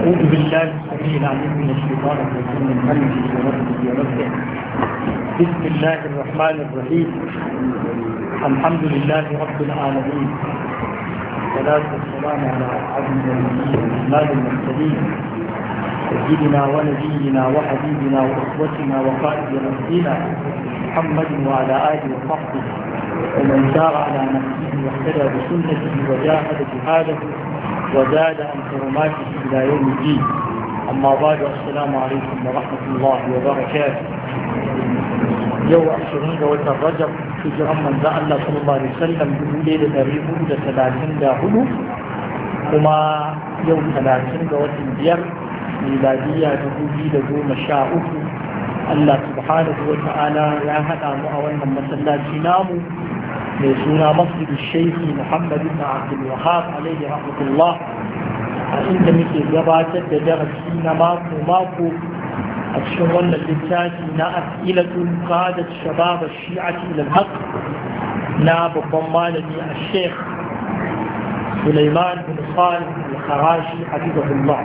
أعوذ بالله السميع العليم من الشيطان الرجيم من همزه ونفسه ونفسه. بسم الله الرحمن الرحيم. الحمد لله رب العالمين، والصلاة والسلام على عبد الرحمن المرسلين سيدنا ونبينا وحبيبنا وأسوتنا وقائد رسولنا محمد وعلى آله وصحبه ومن سار على نفسه واهتدى بسنته وجاهد جهاده وزاد عن حرماته إلى يوم الدين. أما بعد، السلام عليكم ورحمة الله وبركاته. يوم 20 وتر رجب في من ذا الله صلى الله عليه وسلم بليلة تاريخ 34 كما يوم 30 وتر بير ميلادية 2013. Allah subhanahu wa ta'ala ya haɗa mu a wannan masallaci namu mai suna masjidu shaikhi Muhammad ibn Abdul Wahhab alaihi rahmatullah, a inda muke gabatar da darasi na mako a cikin wannan littafi na as'ilatul qadat shabab ash-shi'ati ila al-haqq na babban malami al-sheikh Sulaiman bin Salih al-Kharashi hafizahullah.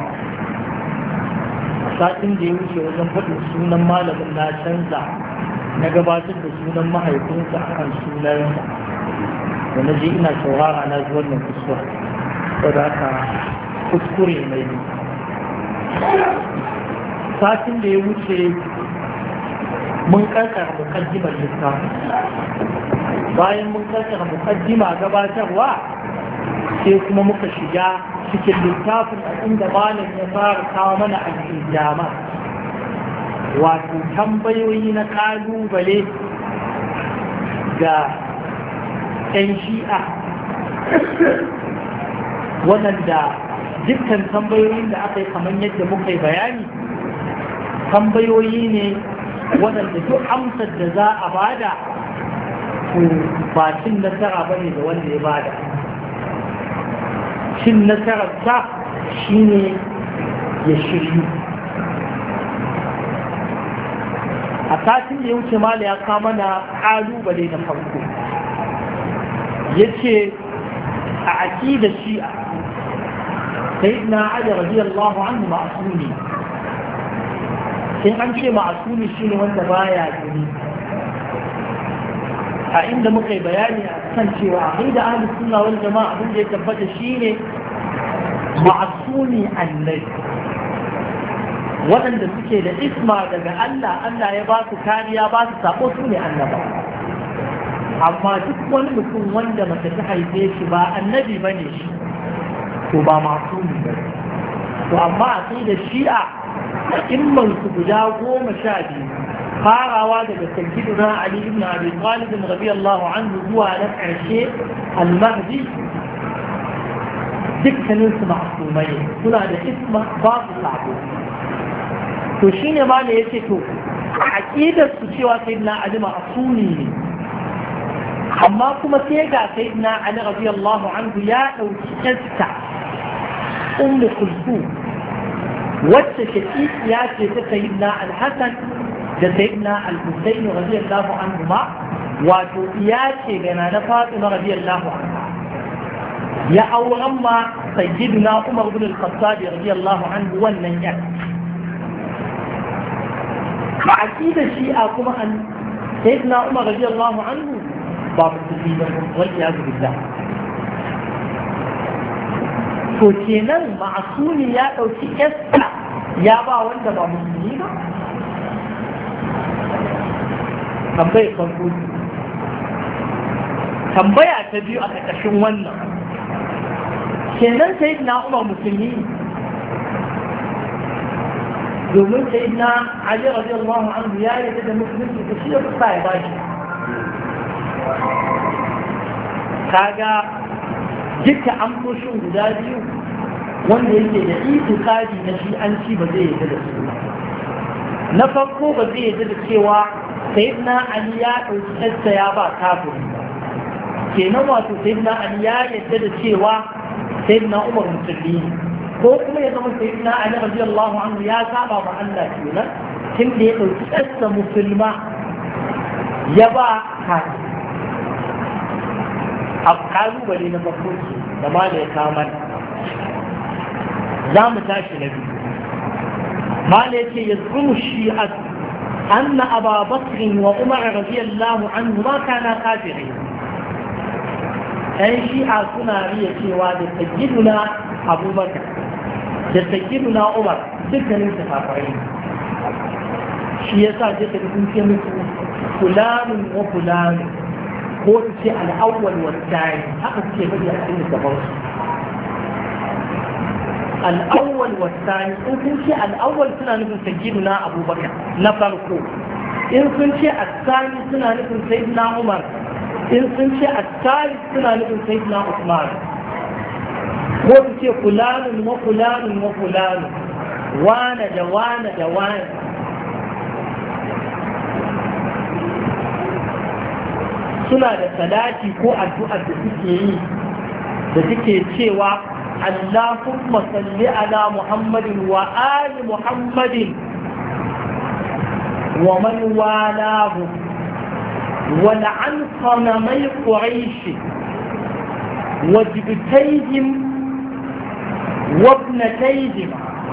Satin da ya wuce wajen faɗin sunan malamin na canza na gabatar da sunan mahaifinsa a kan sunansa, da na je ina saurara na zuwa nan kuskure, saboda haka kuskure mai yi. Satin da ya wuce mun karkara mukaddimar littafi. Bayan mun karkara mukaddima gabatarwa, sai kuma muka shiga cikin littafin a inda malam ya fara kawo mana al'ijama, wato tambayoyi na kalubale ga 'yan shi'a, waɗanda dukkan tambayoyin da aka yi kamar yadda muka yi bayani, tambayoyi ne waɗanda duk amsar da za a bada to ba cin nasara ba ne da wanda ya bada. Cin nasararsa shi ne ya shiryu. A satin da ya wuce mala ya kama na ƙalubale na farko, ya ce a aƙidar shi'a sayyidina Ali radiyallahu anhu ma'asumi. Sai an ce ma'asumi shi ne wanda baya gani, a inda muka yi bayani a kan cewa a da ahlus sunna wal jama'a abin da ya tabbata shine ma'asumi annabi, waɗanda suke da isma daga Allah, Allah ya ba su kariya, ba su sako, su ne annaba. Amma duk wani mutum wanda mace ta haife shi ba annabi bane shi, to ba masumi ba. To amma a sai da shi'a a immansu guda 12, farawa daga sayyidina Ali ibn Abi Talib radiyallahu anhu zuwa na ƙarshe al-Mahdi, dukkanin su ma'sumai, suna da isma, ba su sabo. To shine ma ne yace to aqidar su cewa sayyidina Ali ma'sumi ne, amma kuma sai ga sayyidina Ali radiyallahu anhu ya dauki kasta Ummu Kulthum, wacce shaqiqiya ce ta sayyidina Al-Hasan da sayyidina Al-Husayn radiyallahu anhuma, wato iya ce gana na Fatima radiyallahu anha, ya auren ma sayyidina Umar bin Al-Khattab radiyallahu anhu wannan yar. Ba aqida shi'a kuma an sayyidina Umar radiyallahu anhu ba musulmi ba, wal iyadu billah. To kenan ma'asumi ya dauki yasta ya ba wanda ba musulmi ba. Tambayar farko. Tambaya ta biyu a ƙarƙashin wannan, kenan sayyidina Umar musulmi, domin sayyidina Ali radiyallahu anhu ya yarda da musulunci da shi da kusa ya bashi. Kaga duka amsoshin guda biyu wanda yake da itikadi na shi'anci ba zai yarda da su. Na farko ba zai yarda da cewa sayyidina Ali ya ɗauki ɗansa ya ba kafiri, kenan wato sayyidina Ali ya yarda da cewa sayyidina Umar musulmi ne, ko kuma ya zama sayyidina Ali radiyallahu anhu ya saba ma Allah kenan tun da ya ɗauki ɗansa musulma ya ba kafiri. A kalubale na farko da ma da ya kama za mu tashi na biyu mala yace yazkumu shi'at anna Aba Bakr wa Umar radiyallahu anhu ma kana kafirin ɗan shi'a suna riya cewa da sayyiduna Abubakar da sayyiduna Umar dukkanin su kafirai shi yasa je ka kun ce musu fulanun wa fulanun ko su ce al-awwal wa al-thani haka suke bari a cikin gabansu الأول والثاني إن كنت الأول سنة نفن سيدنا أبو بكر نفرقه إن كنت الثاني سنة نفن سيدنا عمر إن كنت الثالث سنة نفن سيدنا عثمان وكنت فلان وفلان وفلان وانا جوانا جوانا suna da salati ko addu'ar da suke yi da suke cewa اللهم صل على محمد وآل محمد ومن والاه ولعن صنمي قريش وجبتيهم وابنتيهم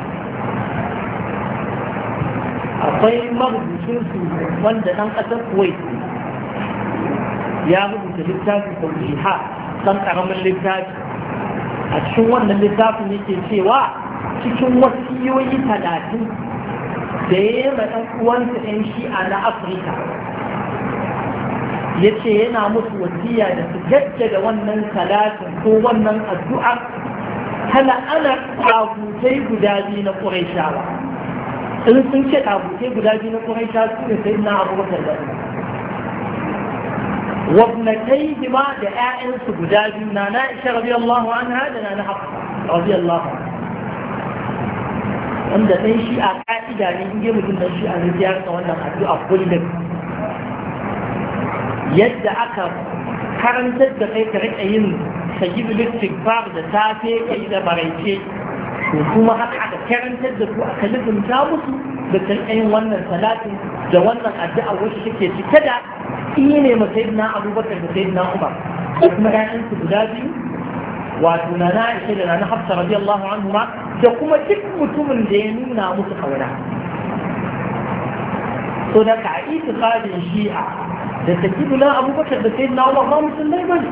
أطير مغد سنسو من دنان أسر كويت يا رب للتاج والجهاد تنقر من للتاج a cikin wannan littafin yake cewa cikin wasiyoyi 30 da ya yi ɗan uwansa 'yan shi'a na Afirka ya ce yana musu wasiya da su jaddada wannan salatin ko wannan addu'a hana ana ɗagutai guda biyu na Qurayshawa in sun ce ɗagutai guda biyu na Qurayshawa su ne sai na Abubakar da وابنتيهما دعائن سجدادنا نائشة رضي الله عنها لنا نحق رضي الله عنها عند تنشي أقائد يعني إنجي ممكن تنشي أن يجيارك وأنه أدعو أفضل لك يدعك karantar da kai ka rika yin sayyid istighfar da safe kai da maraice to kuma haka aka karantar da su aka lubunta musu da yin wannan salatin da wannan addu'a wacce take cike da ne ma sayyidina Abubakar da sayyidina Umar da kuma ƴaƴan su guda biyu wato na Aisha da na Hafsa radiyallahu anhuma da kuma duk mutumin da ya nuna musu kauna to da ka itiqadin shi'a da sayyidina Abubakar da sayyidina Umar ba musulmai bane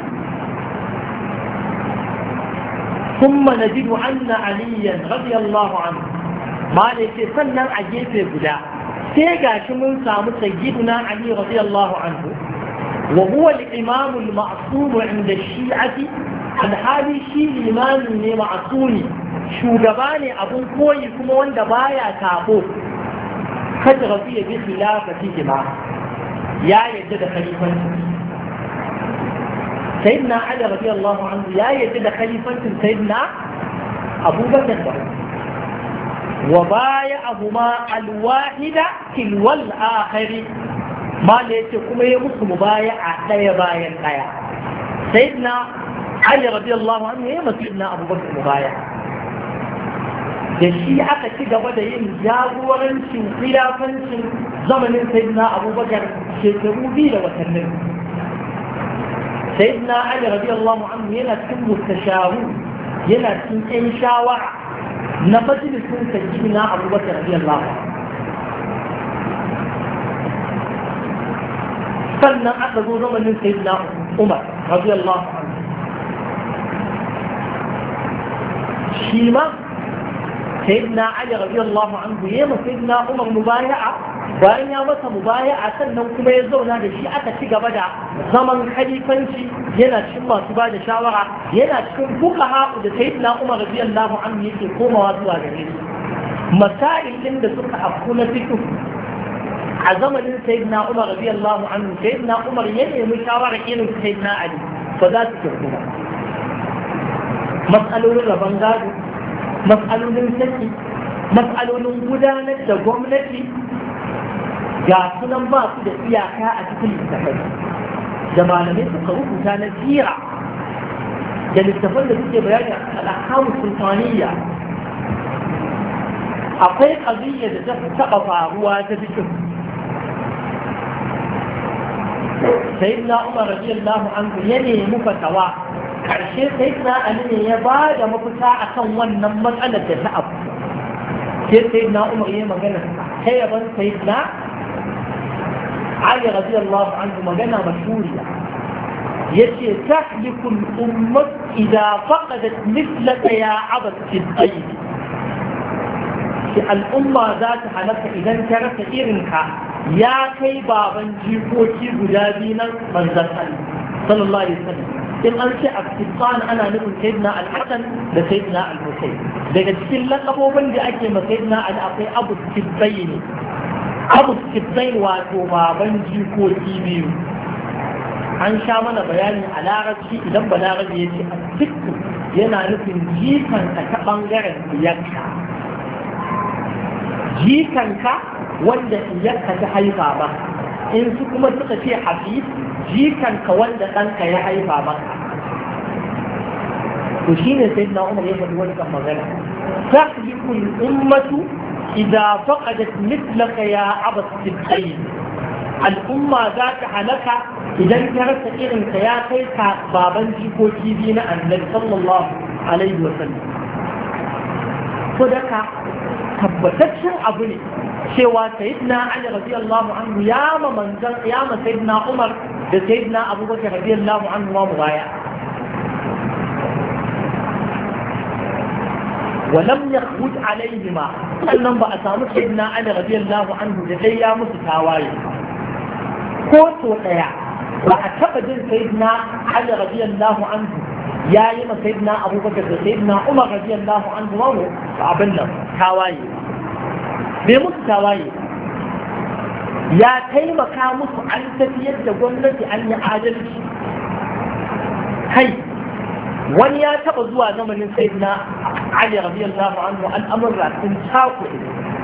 ثم نجد أن عليا رضي الله عنه ما ليس سنن عجيب بدا سيغا شمون سامو سيدنا علي رضي الله عنه وهو الإمام المعصوم عند الشيعة الحالي شيء الإمام معصومي شو جباني أبو كوي كما وند بايا كابو قد رضي بخلافتهما يا يجد خليفة سيدنا علي رضي الله عنه يا يجد خليفة سيدنا أبو بكر وبايعهما الواحدة تلو الآخر ما ليس كما يمس مبايع دايا بايا دايا سيدنا علي رضي الله عنه يمس سيدنا أبو بكر مبايع da shi aka ci gaba da yin jagorancin khilafancin zamanin sayyidina abubakar shekaru 2 da watannin سيدنا علي رضي الله عنه ينا تكون مستشارون ينا تكون إن شاورع نفجد تكون سيدنا أبو بكر رضي الله عنه فلنا أخذوا زمن من سيدنا عمر رضي الله عنه شيما سيدنا علي رضي الله عنه يما سيدنا عمر مبايعة bayan ya masa mubaya'a sannan kuma ya zauna da shi aka ci gaba da zaman khalifanci yana cikin masu ba da shawara yana cikin fuqaha da sayyidina Umar radiyallahu anhu yake komawa zuwa gare shi masail din da suka afku na fiqh a zamanin sayyidina Umar radiyallahu anhu sayyidina Umar ya nemi shawara irin sayyidina Ali ba za su kirku ba mas'alolin rabon gado mas'alolin saki mas'alolin gudanar da gwamnati ga sunan ba su da iyaka a cikin littafai da malamai suka rubuta na sira da littafan da suke bayani a al'akamu sultaniya akwai ƙaziyya da ta taɓa faruwa ta cikin sayyidina Umar radiyallahu anhu ya nemi fatawa karshe sayyidina Ali ne ya ba da mafita akan wannan matsalar da ta abu sai sayyidina Umar ya magana sai ya ban sayyidina Ali radiyallahu anhu magana mashhuriya yace tahliku al-ummah idha faqadat mithlaka ya abad al-tayyib al'umma za ta halaka idan ta rasa irinka ya kai baban jikoki guda biyu nan manzon Allah sallallahu alaihi wasallam in an ce al-Qur'an ana nufin sayyidina al-Hasan da sayyidina al-Husayn daga cikin lakabobin da ake ma sayyidina Ali akwai Abu Tibbayn Abu Tibbayn wato baban jikoki biyu an sha mana bayani a larabci idan balarabi ya ce al-Tikku yana nufin jikanka ta bangaren iyakka jikanka wanda iyakka ta haifa ba in su kuma suka ce hafiz jikanka wanda ɗanka ya haifa maka to shi ne sai na umar ya faɗi wani kan magana tahlikul ummatu idza faqadat mithlaka ya abas tibtayn al'umma za ta halaka idan ta rasa irinka ya kai ka baban jikoki biyu na annabi sallallahu alaihi wa sallam to daga tabbataccen abu ne cewa sayyidina Ali radiyallahu anhu ya ma sayyidina Umar da sayyidina Abubakar radiyallahu anhu wa mubaya ولم يخرج عليهما sannan ba a samu sayyidina Ali radiyallahu anhu da dai ya musu tawaye ko to daya ba a taba jin sayyidina Ali radiyallahu anhu ya yi ma sayyidina Abubakar da sayyidina Umar radiyallahu anhu wa abin nan tawaye bai musu tawaye ya taimaka musu an tafiyar da gwamnati an yi adalci kai wani ya taba zuwa zamanin sayyidina Ali radiyallahu anhu al'amurra sun cakuɗe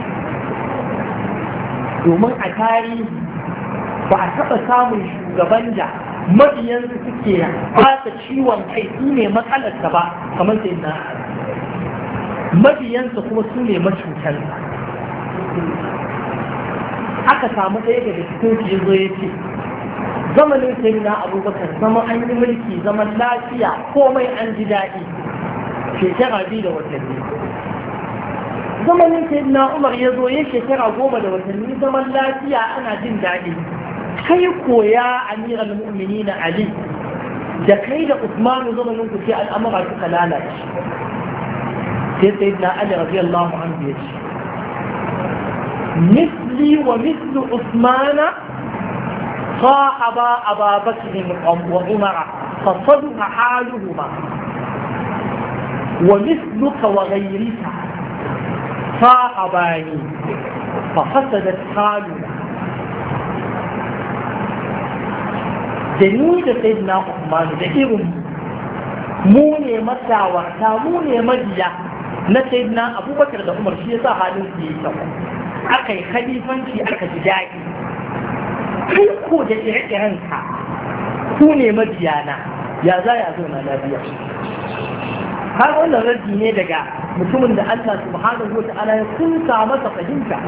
domin a tarihi ba a taba samun shugaban da mabiyansu suke fasa ciwon kai su ne matsalarsa ba kamar sayyidina mabiyansa kuma su ne macutansa aka samu ɗaya daga cikin shi zo ya ce zamanin sayyidina Abubakar zama an yi mulki zaman lafiya komai an ji daɗi shekara 2 da watanni zamanin sayyidina Umar ya zo ya shekara 10 da watanni zaman lafiya ana jin daɗi kai koya amiral mu'minin Ali da kai da Usman zamanin ku sai al'amura suka lalace sai sayyidina Ali radiyallahu anhu ya ce مثلي ومثل عثمان صاحبا أبا بكر وعمر فصدق حالهما ومثلك وغيرك صاحباني ففسدت حالنا جميل سيدنا عثمان ذكرهم موني متى وقتا موني مجيا نسيدنا أبو بكر وعمر شيء حالهم في سوا aka yi khalifanci aka ji daɗi kai ko da ire-irenka ku ne mabiyana ya za ya zo na lafiya har wannan raddi ne daga mutumin da Allah subhanahu wa ta'ala ya kunsa masa fahimta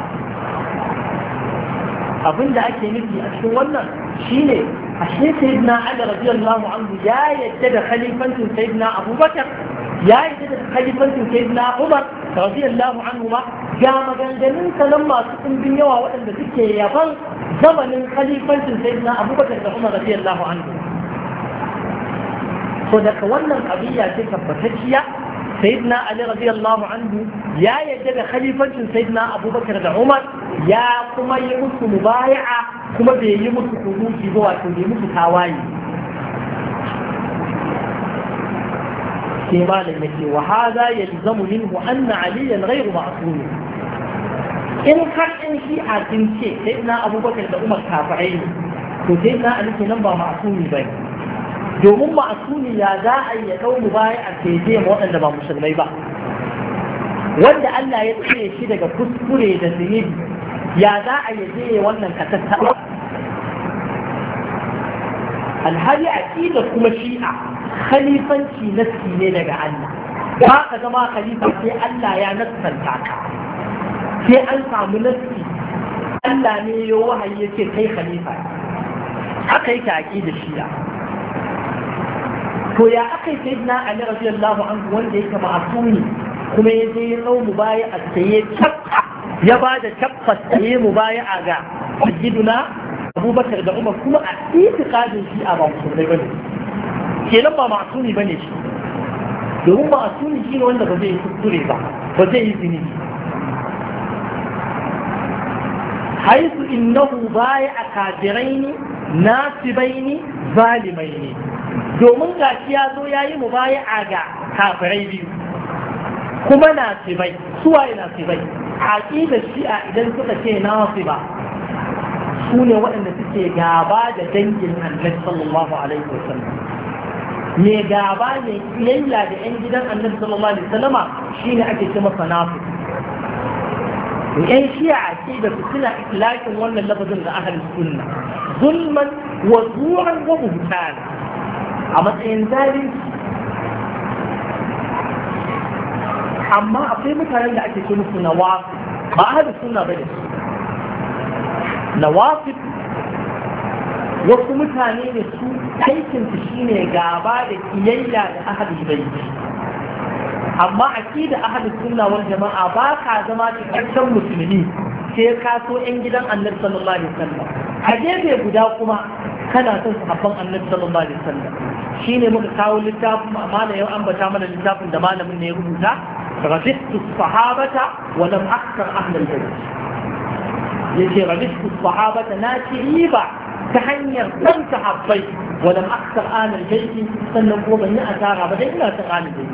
abinda ake nufi a cikin wannan shine ashe sayyidina Ali radiyallahu anhu ya yadda da khalifancin sayyidina Abubakar ya yadda da khalifancin sayyidina Umar radiyallahu anhu ma ga maganganun sanan masu ɗimbin yawa waɗanda suke yaban zamanin khalifancin sayyidina Abubakar da Umar radiyallahu anhu so daga wannan qadiya ce tabbatacciya sayyidina Ali radiyallahu anhu ya yadda da khalifancin sayyidina Abubakar da Umar ya kuma yi musu mubaya'a kuma bai yi musu kuduki ba wato bai musu tawaye sai malam yake wa hadha yalzamu minhu anna aliyan ghayru ma'sum in har in shi a ce sayyidina Abubakar da Umar kafirai ne to sayyidina Ali kenan ba ma'sumi bane domin ma'asumi ya za a yi ya ɗau mubaya'a sai zai ma waɗanda ba musulmai ba wanda Allah ya tsire shi daga kuskure da zunubi ya za a yi zai wannan katattaɓa alhali aqida kuma shi'a khalifanci nassi ne daga Allah ba ka zama khalifa sai Allah ya nassanta ka sai an samu nassi Allah ne ya wahayi yace kai khalifa haka yake aqida shi'a to to ya aka yi sayyidina Ali radiyallahu anhu wanda yake ma'asumi kuma ya je ya dau mubaya'a tsaye chaffa ya ba da chaffa tsaye mubaya'a ga sayyiduna Abubakar da Umar kuma a itiqadin shi a ba musulmai bane kenan ba ma'asumi bane shi domin ma'asumi shi ne wanda ba zai yi kuskure ba zai yi zini haisu innahu baya'a kafiraini nasibaini zalimaini domin gashi ya zo ya yi mubaya'a ga kafirai biyu kuma nasibai suwaye nasibai aqidar shi'a idan suka ce nasiba su ne waɗanda suke gaba da dangin annabi sallallahu alaihi wasallam me gaba ne kiyayya da yan gidan annabi sallallahu alaihi wasallama shine ake ce masa nasib yan shi'a ce da su suna itlaqin wannan lafazin da ahlus sunna zulman wa zuwan wa buhtan a matsayin zalunci amma akwai mutanen da ake ce musu nawafid ba ahlus sunna bane nawafid wasu mutane ne su aikin su shine gaba da kiyayya da ahlul bait amma aqida ahlus sunna wal jama'a ba ka zama cikakken musulmi sai ka so yan gidan annabi sallallahu alaihi wasallam a gefe guda kuma kana son sahabban annabi sallallahu alaihi wasallam shine muka kawo littafin amma da yau ambata mana littafin da malamin ne ya rubuta رجحت الصحابة ولم أكثر أهل البيت يجي رجحت الصحابة ناشئيبا تحنير كم تحبيت ولم أكثر أهل البيت سنقوم بني أثارا بدأنا تغال البيت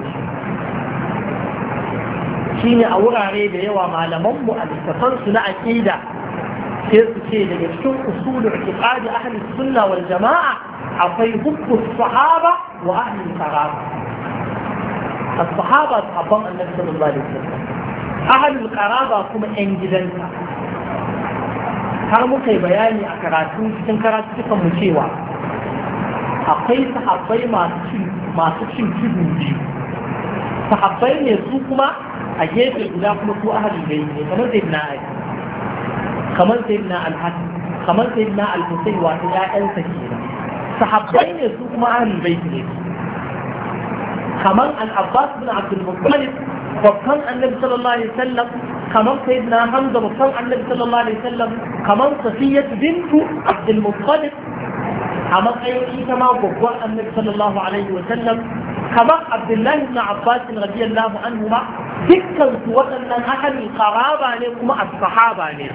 شيني أورا ريبا يوى ما لمم الاستفنس أكيدا كيف تشيء لجشون أصول اعتقاد أهل السنة والجماعة أطيبك الصحابة وأهل القرابة الصحابة أصحاب النبي صلى الله عليه وسلم أهل القرابة كما أنجدنك har muka yi bayani a karatu cikin karatu cikin mu cewa akwai sahabbai masu cin tudu biyu sahabbai ne su kuma a gefe guda kuma su ahalul bayt ne kamar sayyidina Ali kamar sayyidina Al-Hasan kamar sayyidina Al-Husayn wato ƴaƴansa kenan sahabbai ne su kuma ahalul bayt ne kamar Al-Abbas bin Abdul Muttalib babban annabi sallallahu alaihi wasallam kamar sayyidina Hamza babban annabi sallallahu alaihi wasallam kamar Safiyyah bintu Abdul Muttalib a matsayin ita ma babban annabi sallallahu alaihi wasallam kamar Abdullahi ibn Abbas radiyallahu anhu ma dukkan su waɗannan ahalin qaraba ne kuma as-sahaba ne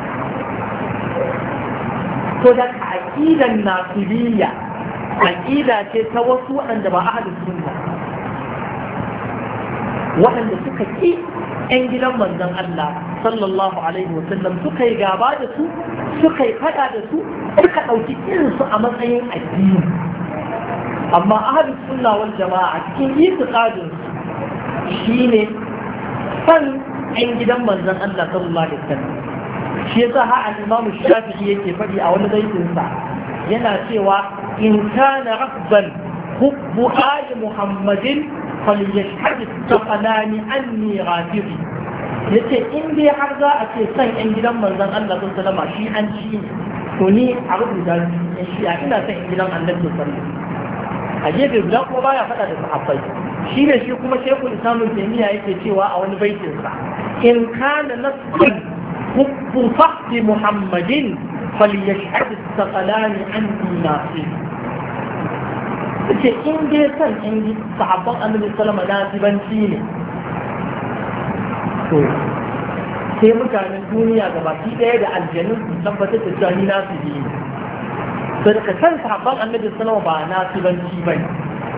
to da aqidan nasibiyya aqida ce ta wasu waɗanda ba ahalin sunna waɗanda suka ƙi 'yan gidan manzon Allah sallallahu alaihi wasallam suka yi gaba da su suka yi fada da su suka ɗauki irinsu a matsayin addini amma ahlus sunna wal jama'a cikin itiqadin shine san 'yan gidan manzon Allah sallallahu alaihi wasallam shi yasa ha al-Imam Shafi'i yake faɗi a wani baitin sa yana cewa in kana rabban hubbu ali Muhammadin فليشهد الثقلان أني غافري yace in dai har za a ce san yan gidan manzon Allah sallallahu alaihi shi an ci to ni a rubuta shi a ina san yan gidan Annabi sallallahu alaihi a gefe guda kuma baya faɗa da sahabbai shi ne shi kuma Sheikhul Islam Ibn Taymiyyah yake cewa a wani baitin sa in kana nasban hubbu fahdi Muhammadin falyashhad الثقلان أني ناصر ce in dai san in sahabban annabi sallama nasibanci ne to sai mutanen duniya gabaki daya da aljanun su tabbatar da cewa ni nasibi ne to daga san sahabban annabi sallama ba nasibanci bane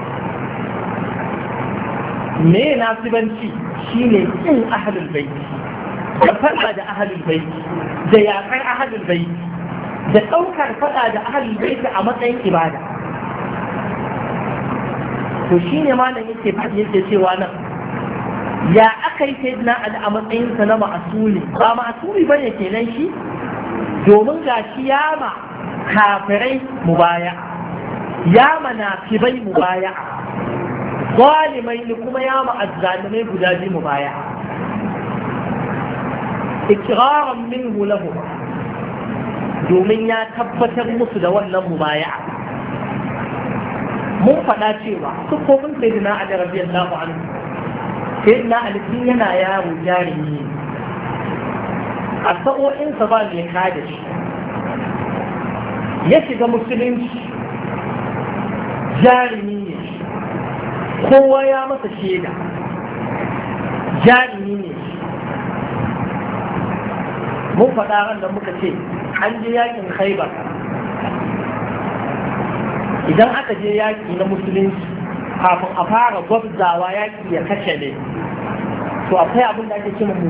me nasibanci shine kin ahlul bait da fada da ahlul bait da yakan ahlul bait da daukar fada da ahlul bait a matsayin ibada to shi ne malam yake faɗi yake cewa nan ya aka yi sai na a matsayinsa na ma'asuli ba ma'asuli ba ne kenan shi domin ga shi ya ma kafirai mubaya ya ma nafibai mubaya zalimai ne kuma ya ma azzalimai guda biyu mubaya ikraran minhu lahu domin ya tabbatar musu da wannan mubaya mun faɗa cewa sufofin sayyidina Ali radiyallahu anhu sayyidina Ali tun yana yaro jarumi a sa'o'insa ba mai kada shi ya shiga musulunci jarumi ne kowa ya masa shaida jarumi ne mun faɗa ran da muka ce an je yakin Khaibar idan aka je yaki na musulunci kafin a fara gwabzawa yaki ya kashe ne to akwai abin da ake cewa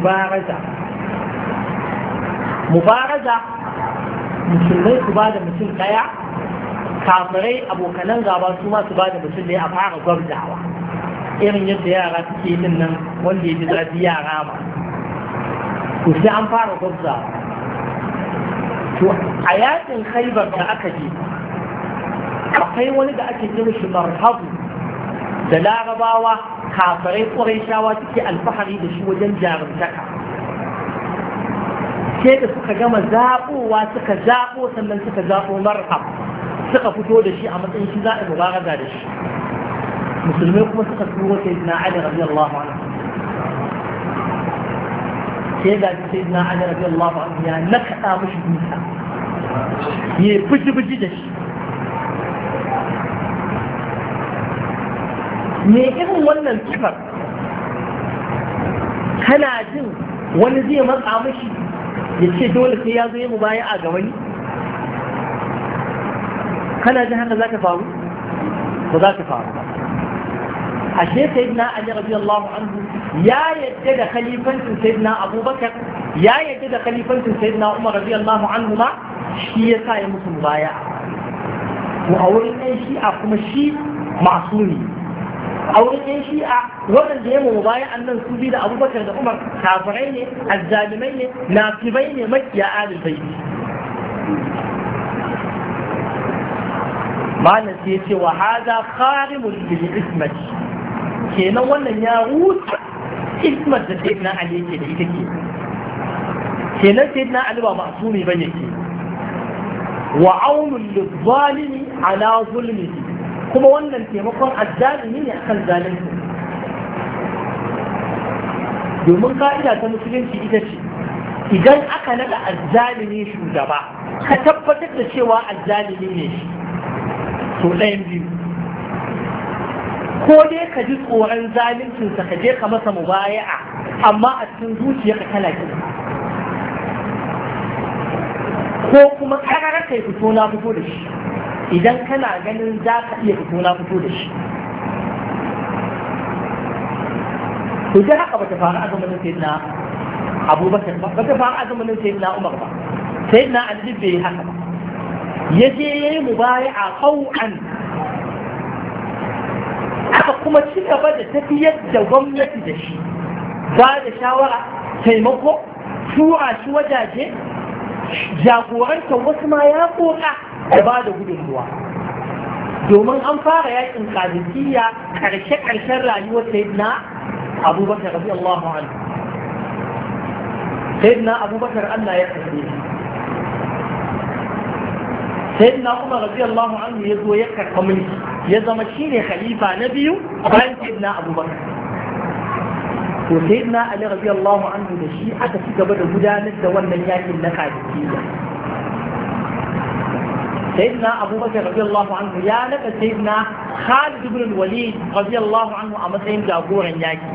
mubaraza musulmai su ba da mutum ɗaya kafirai abokanan gaba su ma su ba da mutum ɗaya a fara gwabzawa irin yadda yara suke yin nan wanda ya ji zafi yara ma to sai an fara gwabzawa to a yakin Khaibar da aka je akwai wani da ake kira shi marhabu da larabawa kafirai ƙurayshawa suke alfahari da shi wajen jarumtaka sai da suka gama zaɓowa suka zaɓo sannan suka zaɓo marhab suka fito da shi a matsayin shi za a mubaraza da shi musulmai kuma suka turo sayyidina Ali radiyallahu anhu sai da sayyidina Ali radiyallahu anhu ya nakaɗa mishi duka ya biji-biji da shi me irin wannan sifar kana jin wani zai matsa mishi ya ce dole sai ya zo yi mubaya'a ga wani kana jin haka za ta faru ba za ta faru ba ashe sayyidina Ali radiyallahu anhu ya yadda da khalifancin sayyidina Abubakar ya yadda da khalifancin sayyidina Umar radiyallahu anhu ma shi ya sa ya musu mubaya'a to a wurin ɗan shi'a kuma shi masumi a wurin yan shi'a waɗanda ya mu baya annan su bi da Abubakar da Umar kafirai ne azzalimai ne nafibai ne makiya ahlul bayt malam sai ya ce wa hada kharimul bil ismati kenan wannan ya rusa ismat da sayyidina Ali yake da ita kenan sayyidina Ali ba ma'sumi bane ke wa aunul lizalimi ala zulmihi kuma wannan taimakon azzalimi ne akan zalunci domin ka'ida ta musulunci ita ce idan aka naɗa azzalimi shugaba ka tabbatar da cewa azzalimi ne shi to ɗayan biyu ko dai ka ji tsoron zaluncinsa ka je ka masa mubaya'a amma a cikin zuciyarka kana kira ko kuma ƙararra kai fito na fito da shi idan kana ganin za ka iya fito na fito da shi to dai haka bata faru a zamanin sayyidina Abubakar ba bata faru a zamanin sayyidina Umar ba sayyidina Ali bai haka ba yaje yayi mubaya'a qau'an aka kuma ci gaba da tafiyar da gwamnati da shi ba da shawara taimako tura shi wajaje jagorantar wasu ma ya koka da ba da gudunmuwa domin an fara yakin qadisiyya karshe-karshen rayuwar sayyidina Abubakar radiyallahu anhu sayyidina Abubakar Allah ya karbe shi sayyidina Umar radiyallahu anhu ya zo ya karɓa mulki ya zama shine khalifa na biyu bayan sayyidina Abubakar to sayyidina Ali radiyallahu anhu da shi aka ci gaba da gudanar da wannan yakin na qadisiyya سيدنا أبو بكر رضي الله عنه يا لك سيدنا خالد بن الوليد رضي الله عنه أمسين جابورا ياكي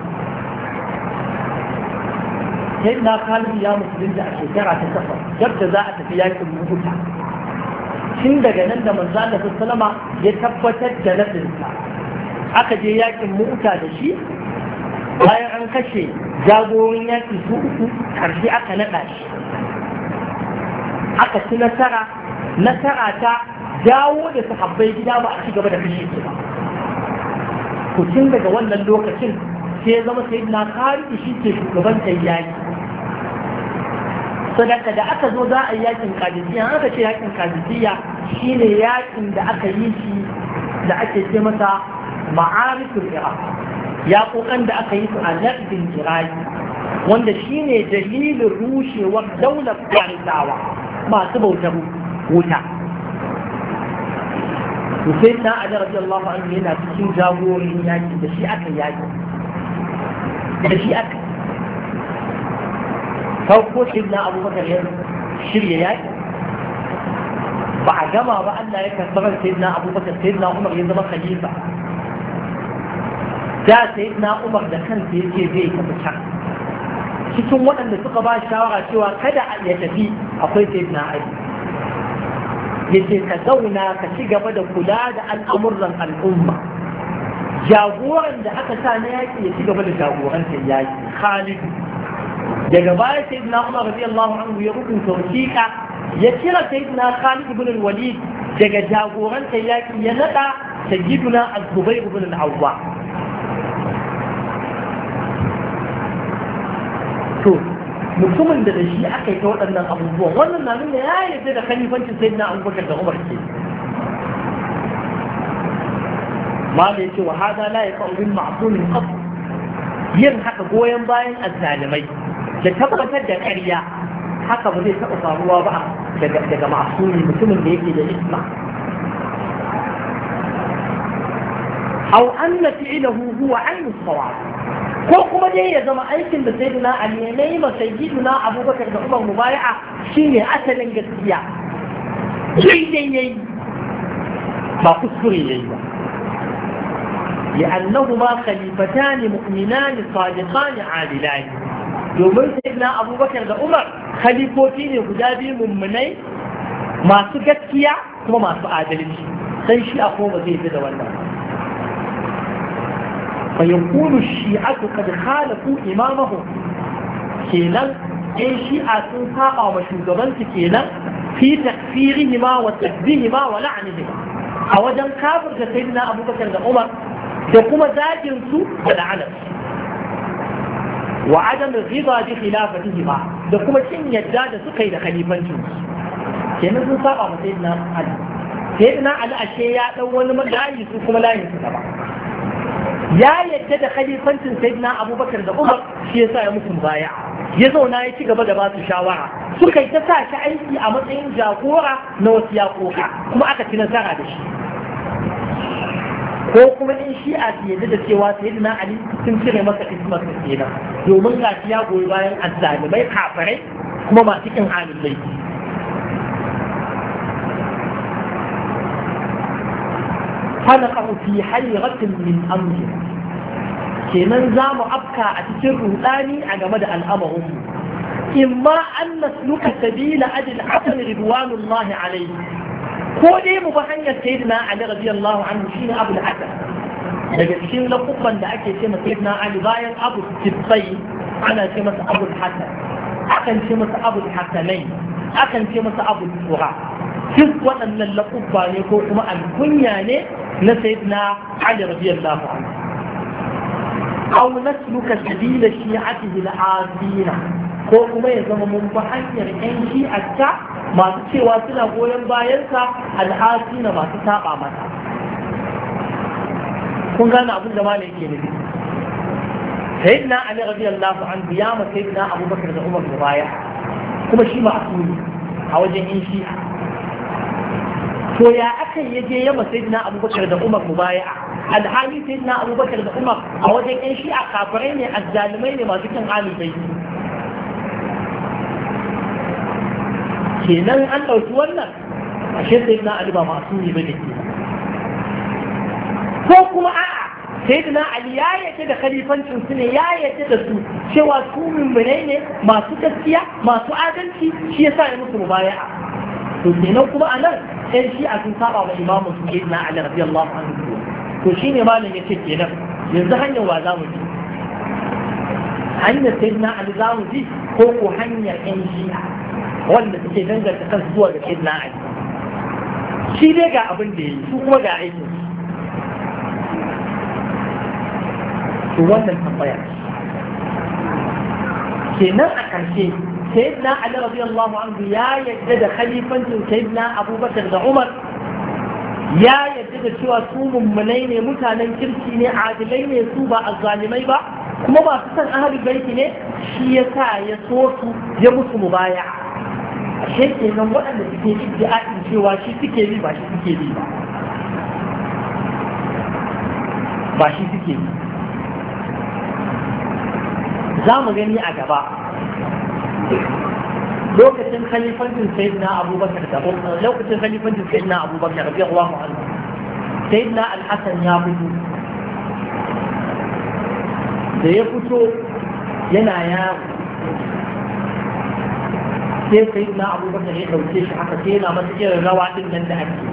سيدنا خالد يا مسلم دا الشكرة تسفر جب جزاءة في ياكي المهوتا شن دا جنن دا من زالة السلامة يتبتت جنسلسا أكا جي ياكي المهوتا دا شي bayan an kashe jagorin yaki su uku karshe aka naɗa shi aka ci nasara ta dawo da sahabbai gida ba a ci gaba da kashe su ba to tun daga wannan lokacin sai zama sayyidina Khalid shi ke shugaban yaki sadaka da aka zo za a yi yakin Qadisiyya aka ce yakin Qadisiyya shine yakin da aka yi shi da ake ce masa ma'arikul Iraq ya kokan da aka yi su a lardin Iraki wanda shine dalilin rushewar daular Farisawa masu bautar wuta Hussein na Ali radiyallahu anhu yana cikin jagorin yaki da shi aka yaki da shi aka farko shi na Abubakar ya shirya yaki ba a gama ba Allah ya karɓar sai na Abubakar sai na Umar ya zama khalifa da sai na Umar da kansa yake zai tafi can cikin waɗanda suka ba shawara cewa kada ya tafi akwai sai na Ali yace ka zauna ka ci gaba da kula da al'amuran al'umma jagoran da aka sa na yaƙi ya ci gaba da jagorantar yaƙi Khalid daga baya sayyidina Umar radiyallahu anhu ya rubuta wasiƙa ya kira sayyidina Khalid ibn al-Walid daga jagorantar yaƙi ya nada sayyiduna Az-Zubair ibn al-Awwam to mutumin da shi aka yi ta waɗannan abubuwan wannan na nuna ya yarda da khalifancin sayyidina Abubakar da Umar ke mala yace wa hada la yaqau bil ma'sumin qat yin haka goyen bayan azzalimai da tabbatar da ƙarya haka ba zai taɓa faruwa ba daga ma'sumi mutumin da yake da isma aw anna fi'luhu huwa 'aynu as-sawab ko kuma dai ya zama aikin da sayyidina Ali ne yi masa sayyidina Abubakar da Umar mubaya'a shine asalin gaskiya daidai yayi ba kuskure yayi ba لأنهما خليفتان مؤمنان صادقان عادلان domin sayyidina Abubakar da Umar khalifofi ne guda biyu mummunai masu gaskiya kuma masu adalci sai shi a kuma zai da wannan فيقول الشيعة قد خالفوا إمامهم كينا أي شيعة تنفاق ومشوقبان كينا في تكفيرهما وتكذيهما ولعنهما أولا كافر سيدنا أبو بكر وعمر تقوم ذاكرسو ولعنه وعدم الرضا بخلافتهما تقوم شن يجاد سقيد خليفانهم كينا تنفاق وسيدنا علي سيدنا على أشياء أول من لا يسوكم لا يسوكم ya yadda da khalifancin sayyidina Abubakar da Umar shi yasa ya musu baya ya zauna ya ci gaba da ba su shawara suka yi ta sa shi aiki a matsayin jagora na wasu yakoka kuma aka ci nasara da shi ko kuma in shi a yadda da cewa sayyidina Ali sun cire masa ismar da kenan domin ga ya goyi bayan azzalimai kafirai kuma masu kin halin laifi فنقع في حيرة من أمره kenan za mu afka a cikin rudani a game da al'amarin imma an nasluka sabila adil hasan ridwanullahi alayhi ko dai mu ba hanyar sayyidina Ali radiyallahu anhu shine Abu al-Hasan daga cikin lakubban da ake ce masa sayyidina Ali bayan Abu Tibbai ana ce masa Abu al-Hasan akan ce masa Abu al-Hasanai akan ce masa Abu al-Qura duk waɗannan lakubba ne ko kuma alkunya ne na sayyidina Ali radiyallahu anhu aw nasluka sabila shi'atihi al-azina ko kuma ya zama mun ba hanyar yan shi'arta masu cewa suna goyon bayansa al-azina masu saba mata kun gane abin da malai yake nufi sayyidina Ali radiyallahu anhu ya ma sayyidina Abubakar da Umar mubaya kuma shi ma'asumi a wajen yan shi'a to ya aka yaje yamma sayyidina Abubakar da Umar mubaya'a alhali sayyidina Abubakar da Umar a wajen ƴan shi'a kafirai ne azzalimai ne masu kin alibai kenan an ɗauki wannan ashe sayyidina Ali ba masumi bane ko kuma a'a sayyidina Ali ya yace da khalifancin su ne ya yace da su cewa su mummunai ne masu gaskiya masu adalci shi yasa ya musu mubaya'a to kenan kuma anan sai shi a sun saba wa imamu su ke na Ali radiyallahu anhu to shine malam yace kenan yanzu hanyar wa zamu bi hanyar sayyidina Ali zamu bi ko ko hanyar yan shi'a wanda suke danganta kansu zuwa ga sayyidina Ali shi dai ga abin da yayi su kuma ga aikin to wannan tambaya kenan a ƙarshe سيدنا علي رضي الله عنه يا يجد خليفة سيدنا أبو بكر عمر يا يجد شوى سوم منين متانا كرسي عادلين سوبا الظالمين كما ما فتن أهل البيت شيسا يصوت يمس مبايع الشيء إنه وأن تكي إدعاء شوى شي تكي بي با شي تكي بي با ba shi suke yi. Za mu gani a gaba lokacin khalifancin sayyidina abubakar da lokacin khalifancin sayyidina abubakar radiyallahu anhu sayyidina al-hasan ya fito da ya fito yana yaro sai sayyidina abubakar ya dauke shi haka sai yana masa irin rawa din nan da ake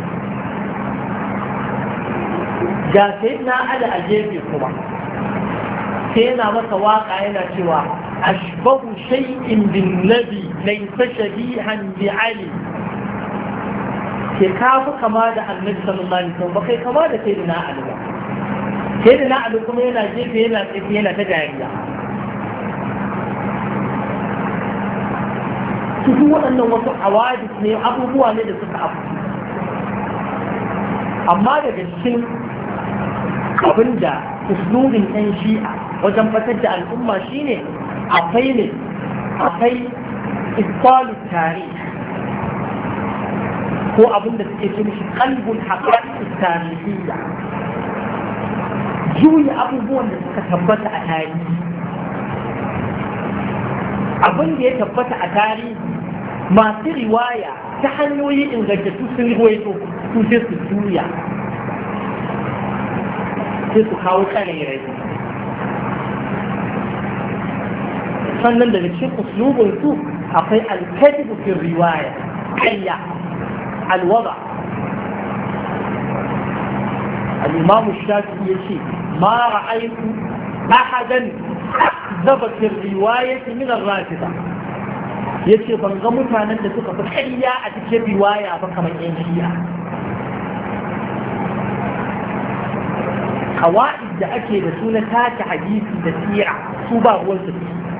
ga sayyidina ali a gefe kuma sai yana masa waka yana cewa ashbahu shay'in bin nabi laysa shabihan bi ali ke kafu kama da annabi sallallahu alaihi wasallam ba kai kama da sayyidina ali ba sayyidina ali kuma yana gefe yana tsaye yana ta dariya duk waɗannan wasu awadis ne abubuwa ne da suka afu amma daga cikin abinda uslubin ɗan shi'a wajen fatar da al'umma shine akwai isbalu tarihi ko abinda suke ce mishi qalbul haqa'iq tarihiyya juya abubuwan da suka tabbata a tarihi abin da ya tabbata a tarihi masu riwaya ta hanyoyi ingantattu sun riwaito su sai su juya sai su kawo ƙarairai sannan daga cikin uslubinsu akwai alkadibu fi riwaya ƙarya alwada al-imam shafi yace ma ra'aytu ahadan akzaba fi riwayati min ar-rafida yace ban ga mutanen da suka fi ƙarya a cikin riwaya ba kamar yan shi'a kawa'id da ake da su na tace hadisi da sira su ba ruwan su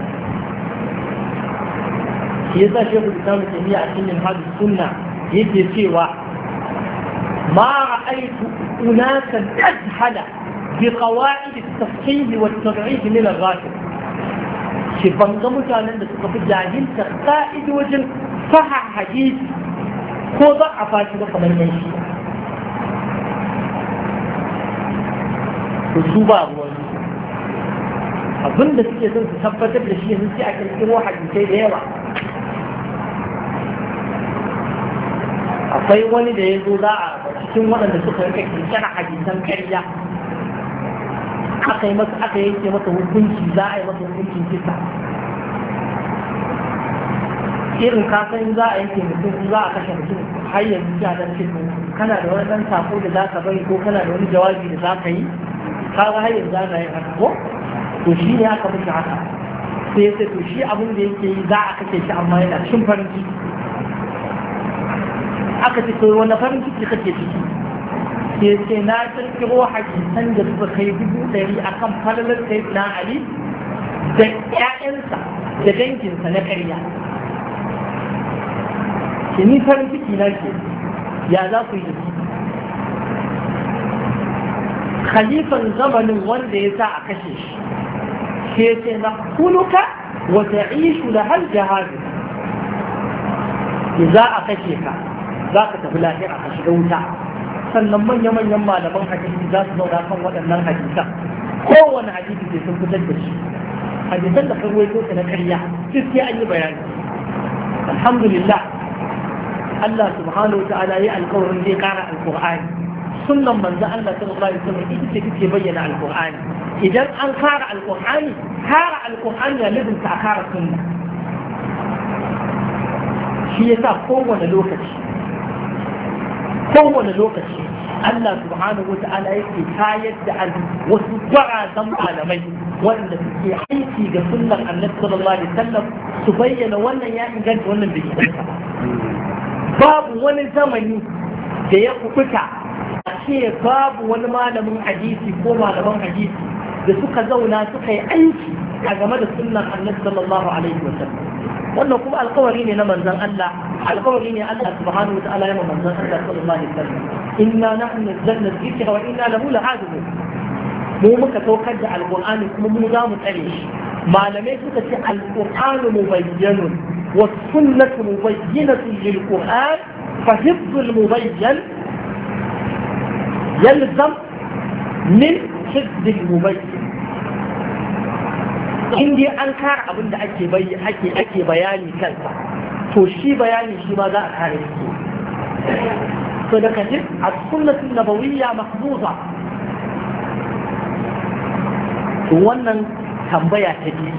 shi yasa shehu islamu taimiyya a cikin hadis sunna yake cewa ma ra'aytu unasan ajhala bi qawa'id at-tafsir wa at-tad'if min al-ghafil shi ban ga mutanen da suka fi jahilta ka'idojin sahih hadisi ko za a fashi ba kamar yan shi su ba ruwan abinda suke son su tabbatar da shi yanzu sai a kirkiro hadisai da yawa akwai wani da ya zo za a cikin waɗanda suka rika kirkira hadisan ƙarya aka yanke masa hukunci za a yi masa hukuncin kisa irin kasan za a yanke mutum za a kashe mutum har yanzu ya dan ce kana da wani ɗan sako da za ka bari ko kana da wani jawabi da za ka yi kaga har yanzu ana yin haka ko to shi ne aka mishi haka sai ya ce to shi abin da yake yi za a kashe shi amma yana cin farin ciki aka ce to wani farin ciki kake ciki sai ce na kirkiro hadisan da suka kai 100 akan falalar sai na Ali da ƴaƴansa da danginsa na ƙarya ke ni farin ciki na ke ya za ku yi da su khalifan zamanin wanda ya sa a kashe shi ke ce na kuluka wa ta'ishu da hal jihadi za a kashe ka za ka tafi lahira a shiga wuta sannan manya-manyan malaman hadisi za su zauna kan waɗannan hadisan kowane hadisi sai sun fitar da shi hadisan da karwai ko na karya duk sai an yi bayani alhamdulillah Allah subhanahu wa ta'ala ya alƙawarin zai ƙara alƙur'ani sunnan manzo Allah sallallahu alaihi wasallam ita ce take bayyana alƙur'ani idan an ƙara alƙur'ani ya lazimta a ƙara sunna shi yasa kowane lokaci Allah subhanahu wa ta'ala yake tayar da wasu gwarazan malamai wanda suke aiki ga sunnan annabi sallallahu alaihi wasallam su bayyana wannan ya inganta wannan bai inganta babu wani zamani da ya kubuta a ce babu wani malamin hadisi ko malaman hadisi da suka zauna suka yi aiki a game da sunnan annabi sallallahu alaihi wasallam wannan kuma alkawari ne na manzon Allah alkawari ne Allah subhanahu wa ta'ala ya manzon Allah sallallahu alaihi wasallam inna nahnu nazzalna dhikra wa inna lahu lahafizun mu muka saukar da alqur'ani kuma mu za mu tsare shi malamai suka ce alqur'anu mubayyanun wa sunnatu mubayyinatun lil qur'an fa hifdhu al mubayyan yalzam min الحزب المبين in dai an kare abin da ake bayani kansa to shi bayani shi ma za a kare shi to da kaji a sunnatin nabawiyya mahfuza to wannan tambaya ta biyu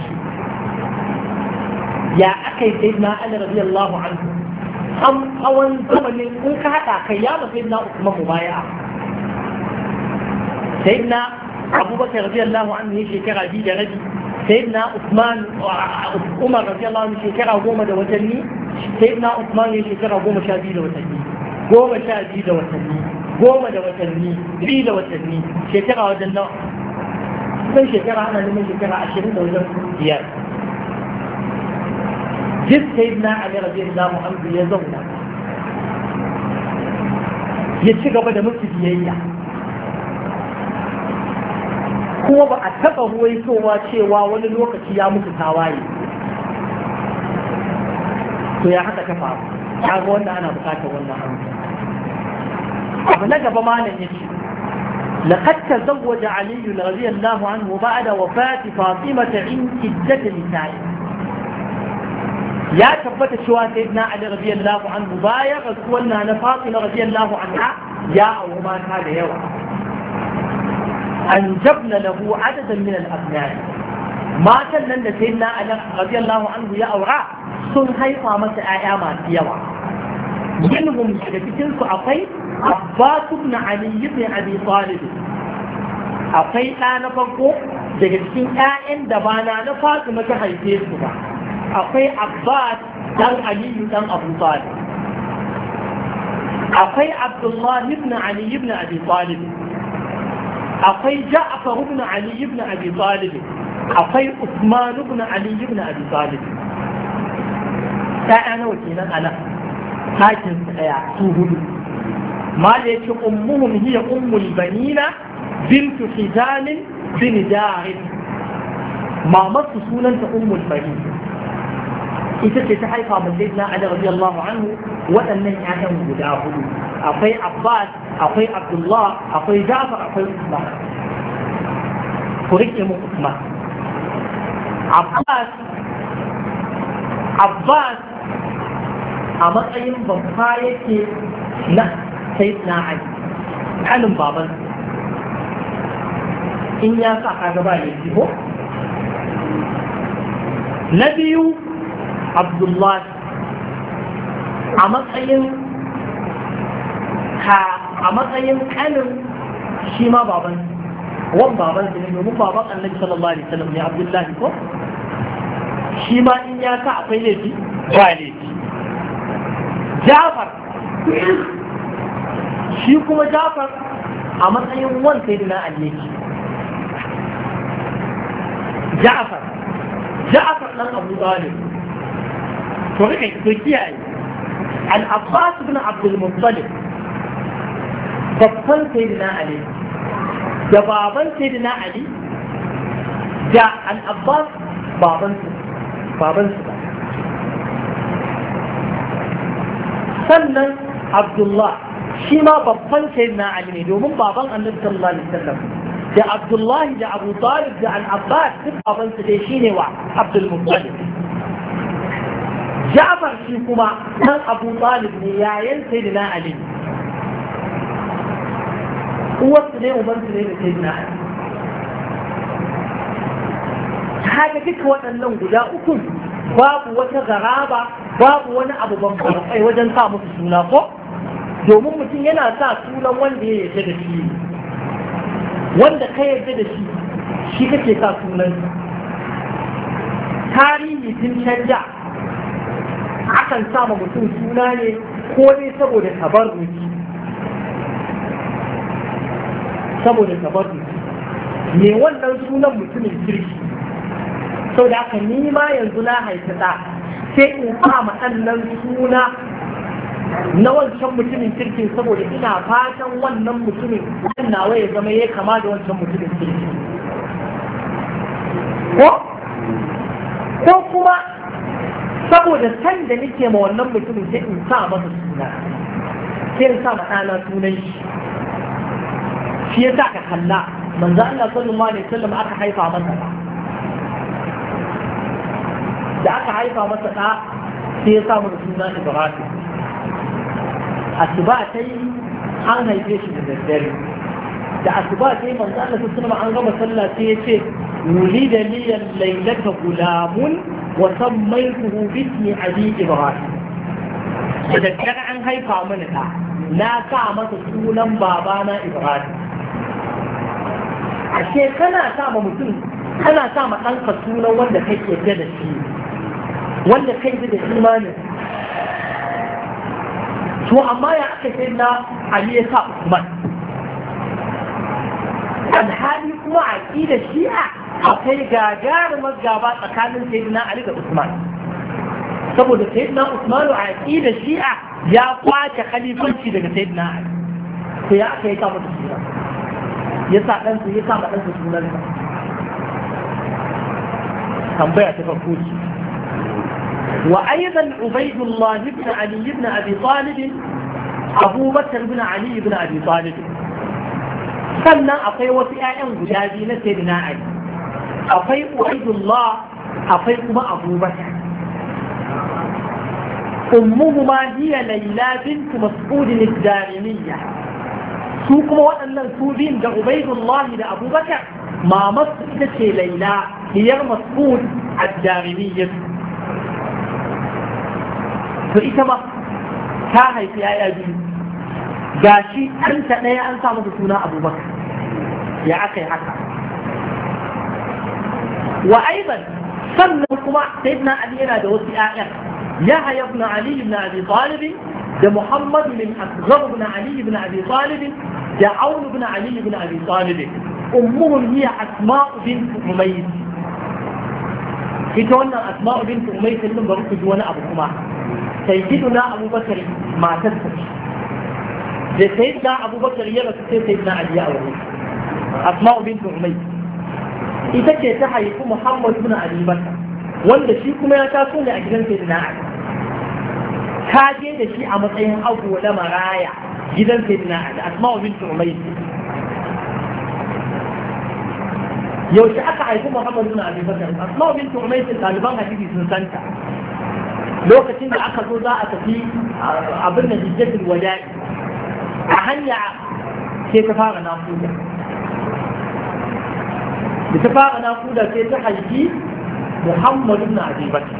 ya aka yi sayyidina Ali radiyallahu anhu an tsawon zamanin kun ka haɗa kai ya ba sayyidina Usman mubaya sayyidina Abubakar radiyallahu anhu ne shekara 2 da rabi سيدنا عثمان عمر رضي الله عنه شكرا قوم دوتني سيدنا عثمان شكرا قوم شادي دوتني قوم شادي دوتني قوم دوتني بي دوتني شكرا ودنا من شكرا أنا لمن شكرا 20 دوتني زيادة جد سيدنا علي رضي الله عنه يزونا يتشكى بدا مسجدية kuma ba a taɓa ruwaitowa cewa wani lokaci ya mutu tawaye to ya haka ta faru ya ga wanda ana bukatar wannan hannu abu na gaba malam ya ce لقد تزوج علي رضي الله عنه بعد وفاة فاطمة عند عدة نساء يا ثبت شوى سيدنا علي رضي الله عنه بايع رسولنا فاطمة رضي الله عنها يا أو ما كان يوم أنجبنا له عددا من الأبناء ما كان لنا سيدنا علي رضي الله عنه يا أورا سن هيفا مس آياما سيوا منهم كتنس أقي عباس بن علي بن أبي طالب أقي أنا فقو daga cikin ƴaƴan da ba na Fatima ta haife su ba akwai Abbas dan Ali dan Abu Talib akwai Abdullah ibn Ali ibn Abi Talib akwai Ja'far ibn Ali ibn Abi Talib akwai Uthman ibn Ali ibn Abi Talib ƴaƴa nawa kenan ana hakin ɗaya su hudu ma da yake ummuhum hiya ummul banina bintu Hizam bin Jarir mamarsu sunanta ummul banin ita ce ta haifa min sayyidina Ali radiyallahu anhu waɗannan ƴaƴan guda hudu akwai Abbas akwai Abdullah akwai Ja'far akwai Uthman ku rike mu Uthman Abbas a matsayin babba yake na sayyidina Ali kanin baban in ya sa ka gaba ne ko na biyu Abdullahi a matsayin kanin shi ma baban wan baban ne domin baban Annabi sallallahu alaihi wasallam ne Abdullahi ko shi ma in ya sa akwai laifi ba laifi Jafar shi kuma Jafar a matsayin wan sayyidina Ali Ja'far dan Abu Talib to kai to kiyaye al-Abbas ibn Abdul Muttalib babban sayyidina Ali da baban sayyidina Ali da al-Abbas baban su sannan Abdullah shi ma babban sayyidina Ali ne domin baban Annabi sallallahu alaihi wasallam da Abdullahi da Abu Talib da Al-Abbas duk babansu dai shine wa Abdul Muttalib Ja'far shi kuma dan Abu Talib ne yayin Sayyidina Ali uwarsu ne ubansu ne da Sayyidina Ali haka duka waɗannan guda uku babu wata garaba babu wani abu bambanci wajen sa musu suna ko domin mutum yana sa sunan wanda ya yarda da shi wanda ka yarda da shi kake sa sunansa tarihi sun canja akan sama mutum suna ne ko dai saboda tabarruki me wannan sunan mutumin kirki sau da aka nima yanzu na haifi ɗa sai in kama ɗannan suna na wancan mutumin kirkin saboda ina fatan wannan mutumin nawa ya zama ya kama da wancan mutumin kirkin ko kuma saboda san da nake ma wannan mutumin sai in sa masa suna sai in sa ma ɗana sunan shi ya sa ka kalla manzo Allah sallallahu alaihi wasallam aka haifa masa da aka haifa masa da sai ya samu da suna Ibrahim. Asuba ta yi an haife shi da daddare, da asuba ta yi manzo Allah sallallahu alaihi wasallam an gama sallah sai ya ce ولد لي الليلة غلام وسميته باسم أبي إبراهيم. إذا كان عن هاي قامنها لا كامة سونا بابانا إبراهيم. الشيء كان سامة مسلم كان سامة أنقى سونا ولا كيف يبدأ الشيء ولا كيف يبدأ الإيمان. شو أما يا أخي سيدنا علي عثمان الحالي كما عقيد الشيعة akwai gagarumar gaba tsakanin sayyidina Ali da Usman saboda sayyidina Usman a aqida Shi'a ya kwace khalifanci daga sayyidina Ali to ya aka yi kama da Shi'a ya sa dan sunan sa tambaya ta farko ce wa aidan Ubaydullah ibn Ali ibn Abi Talib Abu Bakr ibn Ali ibn Abi Talib sannan akwai wasu ƴaƴan guda biyu na sayyidina Ali akwai Ubaydullah akwai kuma Abubakar ummuhuma hiya Layla bint Mas'ud ad-Darimiyya su kuma waɗannan su biyun da Ubaydullah da Abubakar mamarsu ita ce Layla hiyar Mas'ud ad-Darimiyya to ita ma ta haifi yaya biyu gashi ɗanta ɗaya an samu da suna Abubakar ya aka yi haka وأيضا سنكما سيدنا علي هنا دوسي آية يحيى بن علي بن أبي طالب ده محمد بن أصغر بن علي بن أبي طالب ده عون بن علي بن أبي طالب أمهم هي أسماء بنت أميس كتونا أسماء بنت أميس اللي بروك جوانا أبو كما سيدنا أبو بكر ما تدفش ده سيدنا أبو بكر يرى سيدنا علي أولي أسماء بنت أميس ita ce ta haifi Muhammad ibn Ali Bakar wanda shi kuma ya taso ne a gidan Sayyidina Ali ta je da shi a matsayin abu na maraya gidan Sayyidina Ali Asma'u bint Umayr yaushe aka haifi Muhammad ibn Ali Bakar Asma'u bint Umayr ɗaliban hadisi sun santa lokacin da aka zo za a tafi abin da hijjatul wada'i a hanya sai ta fara nafuda da ta fara nakuda sai ta haifi Muhammad ibn Abi Bakr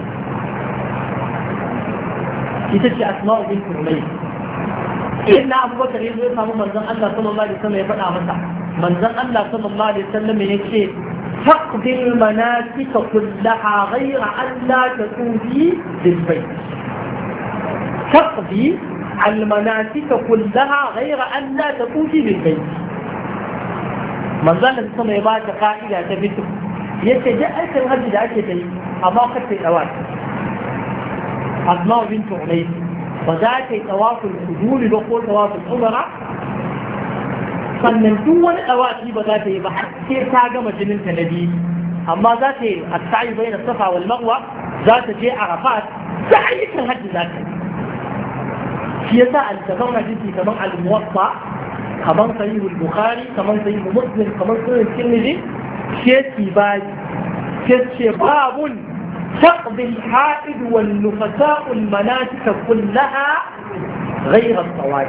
ita ce Asma'u bint Umayr inna Abu Bakr yazo ya samu manzon Allah sallallahu alaihi wasallam ya faɗa masa manzon Allah sallallahu alaihi wasallam yake taqbil manasika kullaha ghayra an la tatufi bil bayt taqbi al manasika kullaha ghayra an la tatufi bil bayt manzan da sama ya ba ta ka'ida ta bitu ya ce ji aikin hajji da ake ta yi amma kar ta yi tsawa Asma'u bint Umayr ba za ta yi tsawafin huduri ba ko tsawafin umara sannan duk wani tsawafi ba za ta yi ba sai ta gama jinin ta na biyu amma za ta yi as-sa'i bayna safa wal marwa za ta je arafat da ayyukan hajji za ta yi shi yasa al-taban hadisi kaman al-muwatta كمان صحيح البخاري كمان صحيح مسلم كمان صحيح الترمذي شيء باب تقضي الحائض والنفساء المناسك كلها غير الطواف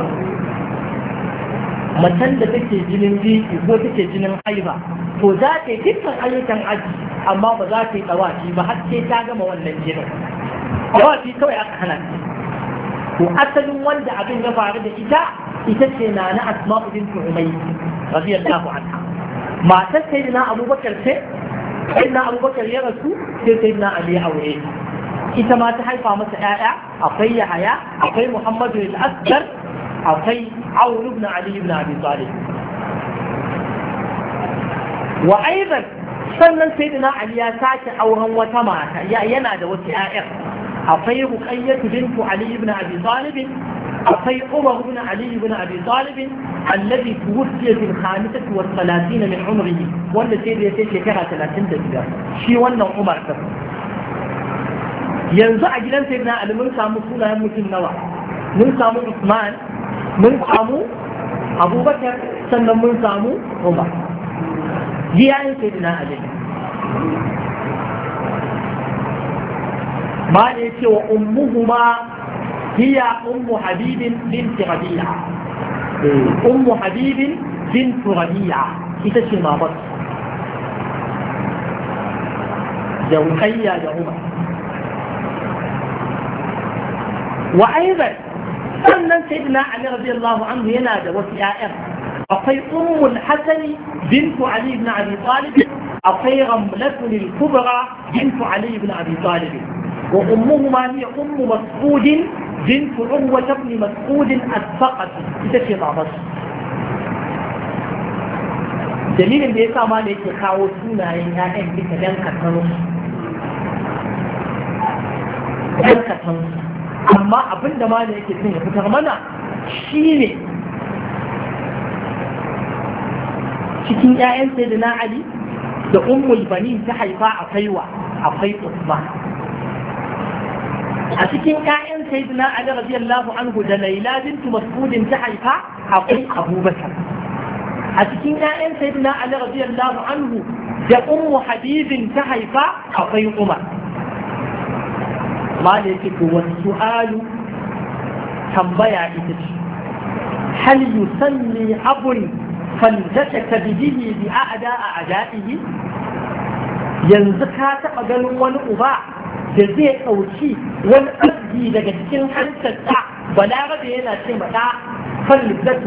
macen da take jinin biki ko take jinin haiba to za ta yi dukkan ayyukan aji amma ba za ta yi tsawafi ba har sai ta gama wannan jinin tsawafi kawai aka hana to asalin wanda abin ya faru da ita ce na Asma'u bint Umayr radiyallahu anha matar sayyidina Abubakar ce sayyidina Abubakar ya rasu sai sayyidina Ali ya aure ita ma ta haifa masa ƴaƴa akwai Yahaya akwai Muhammad al-Asghar akwai Awn ibn Ali ibn Abi Talib wa aidan sannan sayyidina Ali ya sake auren wata mata yana da wasu ƴaƴa akwai Ruqayyah bint Ali ibn Abi Talib أخي عمر بن علي بن أبي طالب الذي توفي في 35 من عمره وأن سيد يسير شكرا 30 دقيقة شي وأن عمر كفر ينزع جلن سيدنا علي من سامو سنة يمكن نوع من سامو عثمان من سامو أبو بكر سنة من سامو عمر giyayen sayyidina Ali ma da yace wa ummuhuma hiya ummu habibin bint rabi'a ummu habibin bint rabi'a ita ce mamar da Ruqayya da Umar wa aidan sannan sayyidina Ali radiyallahu anhu yana da wasu ƴaƴan akwai ummul hasani bintu Ali ibn Abi Talib akwai ramlatun al-kubra bintu Ali ibn Abi Talib wa ummuhuma hiya ummu Mas'ud bintu Urwa ibn Mas'ud as-Saqafi ita ce babarsu dalilin da yasa ma da yake kawo sunayen ƴaƴan duka dan katansu amma abinda ma da yake son ya fitar mana shine cikin ƴaƴan sayyidina Ali da ummul banin ta haifa akwai Usman a cikin ƴaƴan sayyidina Ali radiyallahu anhu da Laila bint Mas'ud ta haifa akwai Abubakar a cikin ƴaƴan sayyidina Ali radiyallahu anhu da ummu Habibin ta haifa akwai Umar ما لك والسؤال تنبيع إتش هل يسمي أب فلتك به بأعداء أعدائه ينزكى تقبل ونؤباع جزيء أو شيء والأبدي لجسين حتى الساعة بلاغة هنا سمتا فلذة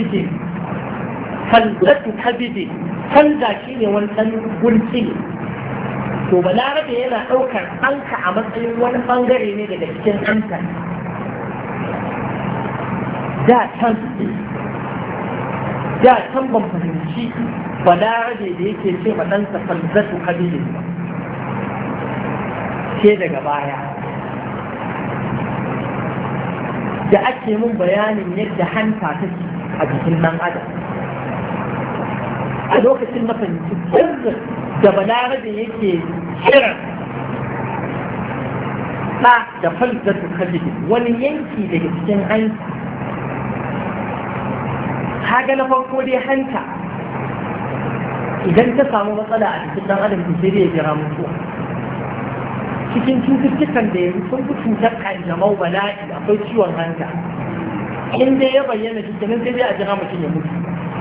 كبد فلذا شيء والأن قلتني to balarabe yana ɗaukar ɗanka a matsayin wani ɓangare ne daga cikin ɗanka da can ban fahimci balarabe da yake ce ma ɗansa falzatu kabilin ce daga baya da ake mun bayanin yadda hanta take a jikin ɗan adam a lokacin na fahimci sirrin da balarabe yake kiran ɗa da falzatu kabili wani yanki daga cikin hanta haga na farko dai hanta idan ta samu matsala a cikin ɗan adam sai dai ya jira mutuwa cikin cututtukan da yanzu sun fi cutar kanjamau bala'i akwai ciwon hanta in dai ya bayyana shi kenan sai dai a jira mutum ya mutu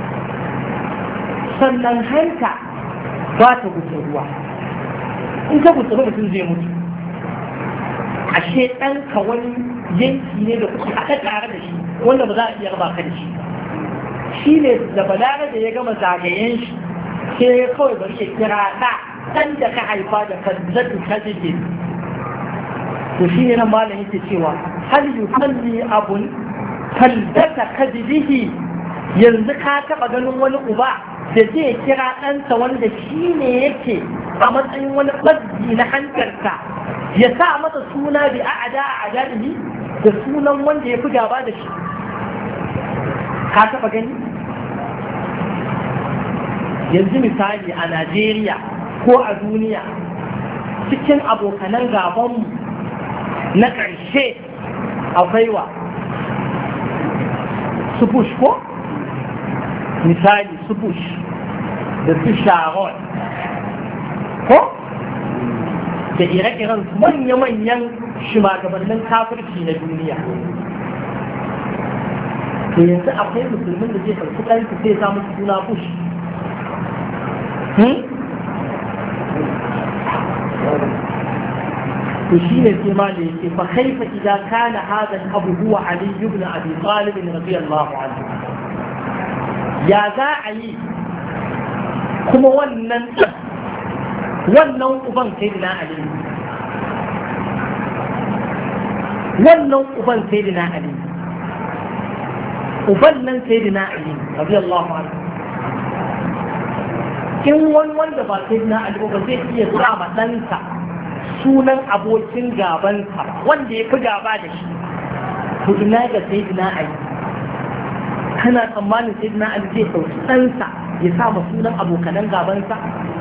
sannan hanta ba ta gutsa ruwa in ka gutsa mutum zai mutu ashe ɗanka wani yanki ne da kuke haɗa tare da shi wanda ba za a iya raba ka da shi shi ne da balaga da ya gama zagayen shi sai ya kawai bari ya kira ɗan da ka haifa da kazzatu ka jike to shi ne nan malam yake cewa hal yusalli abun kaldata kadibihi yanzu ka taɓa ganin wani uba da zai kira ɗansa wanda shi ne yake a matsayin wani ɓazzi na hankarsa ya sa masa suna bi a adadihi da sunan wanda ya fi gaba da shi ka taɓa gani yanzu misali a Najeriya ko a duniya cikin abokanan gabanmu na ƙarshe akwai wa su Bush ko misali su Bush da su Sharon ko da ire-iren manya-manyan shugabannin kafirci na duniya to yanzu akwai musulmin da zai ɗauki ɗansu sai samu suna Bush to shi ne sai ma da yake fa kaifa idza kana hadha al-abu huwa Ali ibn Abi Talib radiyallahu anhu ya za a yi kuma wannan uban sayyidina Ali wannan uban sayyidina Ali uban nan sayyidina Ali radiyallahu anhu in wani wanda ba sayyidina Ali ba zai iya sa ma ɗansa sunan abokin gabansa wanda ya fi gaba da shi to ina ga sayyidina Ali kana tsammanin sayyidina Ali zai ɗauki ɗansa ya sa ma sunan abokanan gabansa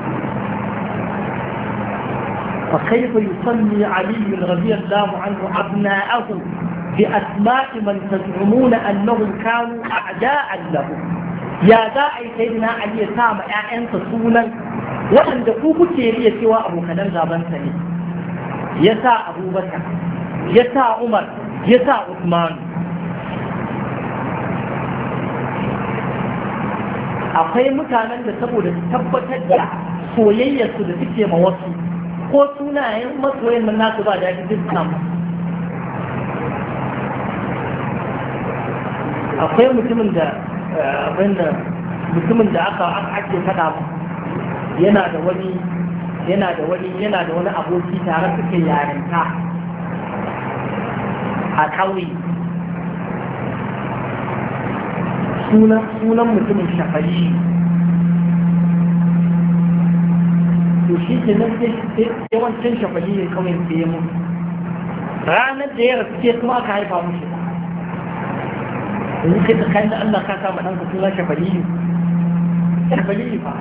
فكيف يسمي علي رضي الله عنه أبناءه بأسماء من تزعمون أنهم كانوا أعداء له ya za a yi sayyidina Ali ya sa ma ƴaƴansa sunan waɗanda ku kuke riya cewa abokanan gabansa ne, ya sa Abubakar, ya sa Umar, ya sa Usman. Akwai mutanen da saboda tabbatar da soyayyarsu da suke ma wasu ko sunayen masoyan nan nasu ba daɗi duk samu. Akwai mutumin da aka ake faɗa mu yana da wani aboki tare suke yarinta a ƙauye. Sunan mutumin Shafali. To shi ke nan sai wancan Shafali ne kawai sai ya mutu. Ranar da ya rasu ke kuma aka haifa mushi. Yanzu kai tsakanin da Allah ka kama ɗanka suna Shafali. Shafali fa.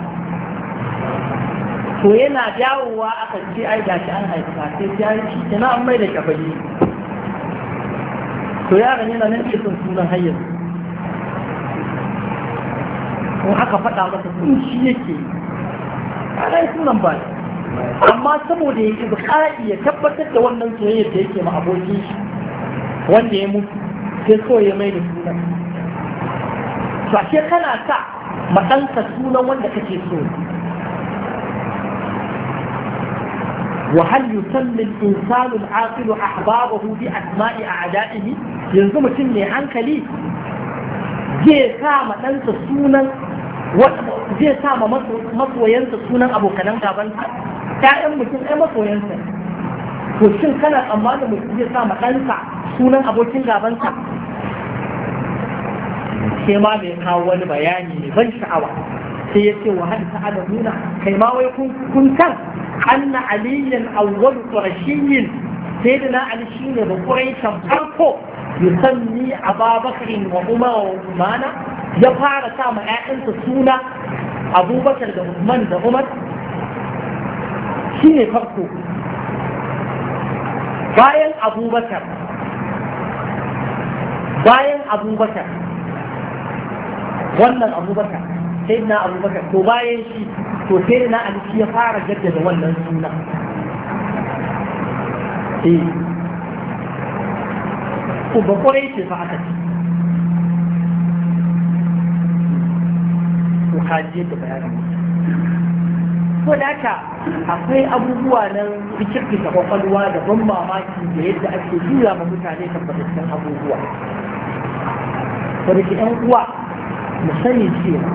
To yana dawowa aka ce ai da shi an haifa sai ya yi shi kenan an mai da Shafali. To yaron yana nan ke son sunan hayyar. Ko aka faɗa masa sun shi yake ana yi sunan ba, amma saboda yake buƙaci ya tabbatar da wannan soyayyar da yake ma abokin shi wanda ya mutu sai so ya mai da sunan. To ashe kana sa maɗanka sunan wanda kake so. وهل يسمي الإنسان العاقل أحبابه بأسماء أعدائه؟ ينظم تنمي عنك لي zai sa ma ɗansa sunan zai sa ma masoyansa sunan abokanan gabansa, ƴaƴan mutum ai masoyansa. To shin kana tsammanin mutum zai sa ma ɗansa sunan abokin gabansa? Sai ma mai kawo wani bayani mai ban sha'awa sai ya ce wa hal ta'lamuna kai ma wai kun san anna aliyan awwal qurashiyyin sayyidina ali shine ba quraishan farko يسمي أبا بكر وعمر وعثمان يفعل سامة أنت سونا أبو بكر وعثمان وعمر شيء فرقه باين أبو بكر wannan Abu Bakar sayyidina Abu Bakar to bayan shi to sayyidina Ali shi ya fara jaddada wannan suna ko ba kwarai ce fa aka ce ko kaji da bayani. Ko da haka akwai abubuwa na rikirkita kwakwalwa da ban mamaki da yadda ake juya ma mutane tabbatattun abubuwa. Wadda ke ‘yan uwa mu sani cewa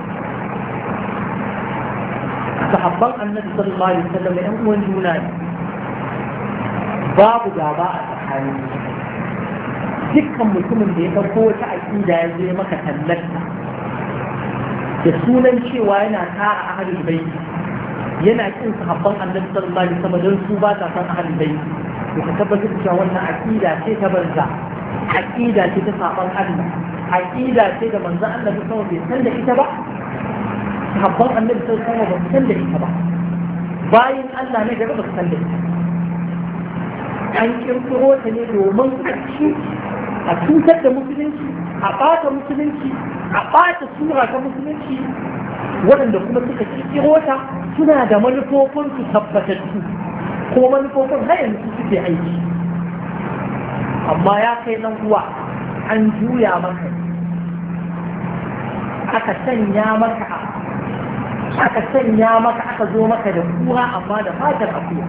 sahabban annabi sallallahu alaihi wasallam ‘yan uwan juna ne, babu gaba a tsakanin dukkan mutumin da ya ɗauko wata aƙida ya je maka tallata da sunan cewa yana tara ahlul bayt yana kin sahabban annabi sallallahu alaihi wasallam don su ba ta san ahlul bayt to ka tabbatar da cewa wannan aƙida ce ta banza, aƙida ce ta saban Allah, aƙida ce da manzon Allah sallallahu alaihi wasallam bai san da ita ba, sahabban annabi sallallahu alaihi wasallam ba san da ita ba, bayin Allah ne gaba ba san da ita. An kirkiro ta ne domin a cutar da musulunci, a ɓata musulunci, a ɓata sura ta musulunci, waɗanda kuma suka kirkiro ta suna da manufofin su tabbatattu ko manufofin har yanzu suke aiki. Amma ya kai nan uwa an juya maka aka sanya maka aka zo maka da kura amma da fatar akuya.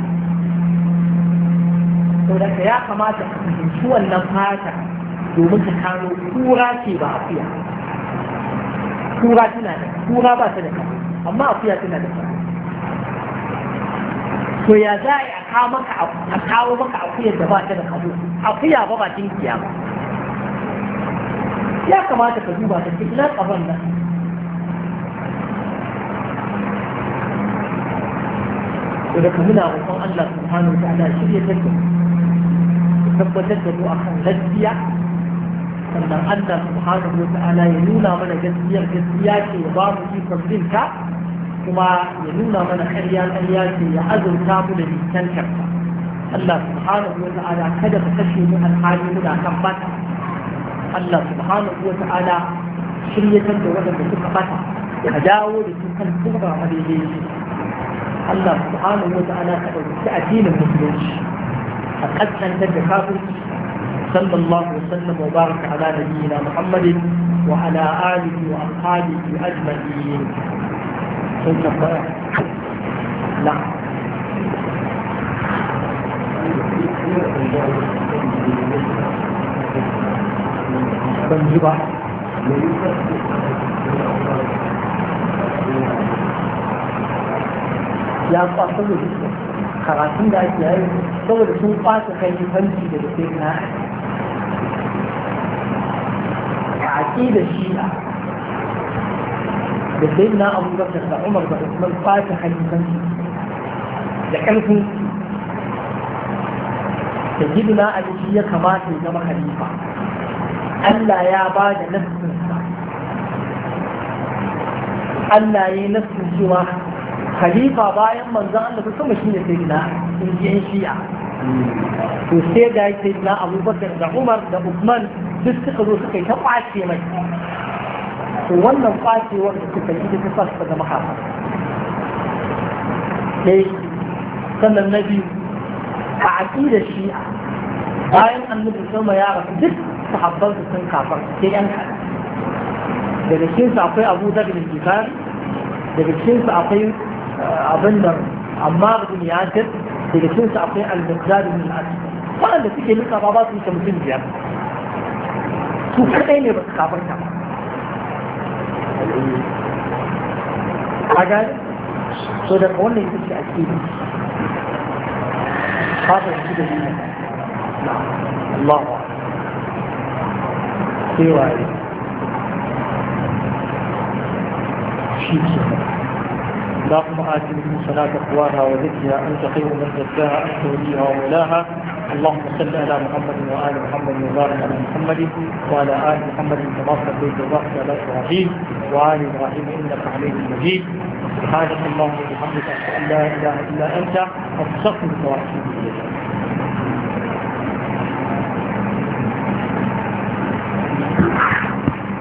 Sau da ya kamata ka fahimci wannan fata domin ka kano kura ce ba akuya. Kura ba ta da kai, amma akuya tana da kai. To ya za a kawo maka akuyar da ba ta da kazo, akuya ba tinkiya ba. Ya kamata ka duba ta ce ina tsaron nan. Da ka muna roƙon Allah subhanahu wa ta'ala shirye ta tabbatar da mu akan gaskiya, sannan Allah subhanahu wa ta'ala ya nuna mana gaskiya ce ya ba mu ikon binta, kuma ya nuna mana ƙarya ce ya azurta mu da nisantar. Allah subhanahu wa ta'ala kada ka kashe mu alhali muna kan bata. Allah subhanahu wa ta'ala shiryatar da waɗanda suka fata ka dawo da su kan turba madaidai Allah subhanahu wa ta'ala ka ɗauki addinin musulunci a ƙasƙantar da kafirci sallallahu alaihi wasallam wa baraka ala nabiyyina Muhammadin wa ala alihi wa ashabihi ajma'in sun tabbata na ban ji ba ya kwasa da karatun da ake yi saboda sun kwasa kai fanci da sai na a aƙida shi'a da sai na abubakar da umar da usman kwasa kai fanci da ƙarfin da gidina a shi ya kamata ya zama khalifa Allah ya ba da nassinsa Allah ya yi nassin cewa khalifa bayan manzan Allah sama shine sayyidina in ji yan shi'a to sai ga sayyidina Abubakar da Umar da Uthman duk suka zo suka yi ta kwace mai to wannan kwacewar da suka yi ta fasa da makafa dai sannan na biyu a aqidar shi'a bayan annabi sama ya rasu duk sahabban su sun kafar sai yan kaɗan daga cikinsu akwai Abu Dharr bin Ghifari daga cikinsu akwai abin da amma bin Yasir daga cikinsu akwai Al-Miqdad bin Al-Aswad waɗanda suke nuka ba su wuce mutum biyar su kaɗai ne ba su kafarta ba a gani so daga wannan ita ce ake yi kafin su da yi Allah سوائي شيء اللهم آت من صلاة أقواها وذكرها أنت خير من زكاها أنت وليها ومولاها اللهم صل على محمد وآل محمد وبارك على محمد وعلى آل محمد كما صليت وبارك على إبراهيم وآل إبراهيم إنك حميد مجيد سبحانك اللهم وبحمدك أشهد أن لا إله إلا أنت أستغفرك وأتوب إليك